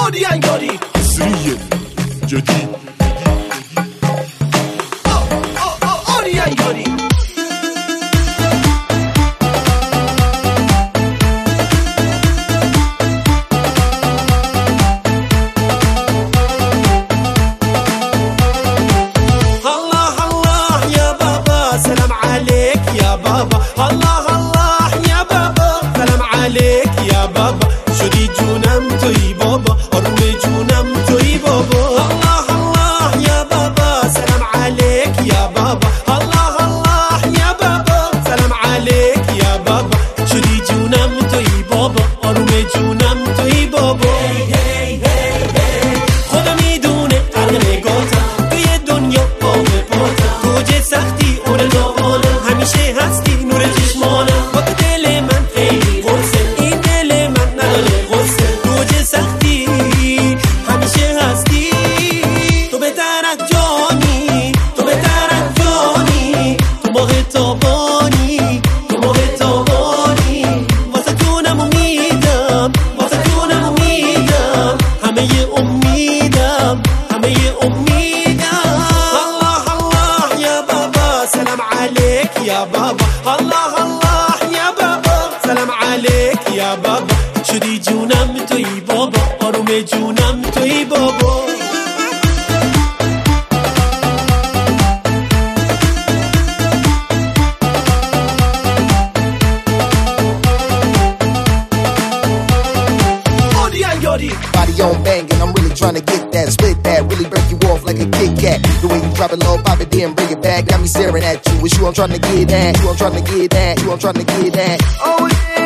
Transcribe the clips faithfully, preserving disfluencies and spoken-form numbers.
اودین یاری حصریه جدید اودین یاری يا بابا الله الله يا بابا سلام عليك يا بابا شدی جونم توی بابا آروم جونم توی بابا Body on banging, I'm really trying to get that, split that, really break you off like a Kit Kat. The way you drop it low, pop it, then bring it back. Got me staring at you. It's you I'm trying to get at. You I'm trying to get at. You I'm trying to get at. Oh yeah.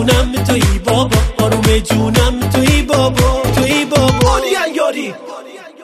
جونم توی بابا توی بابا اودین یاری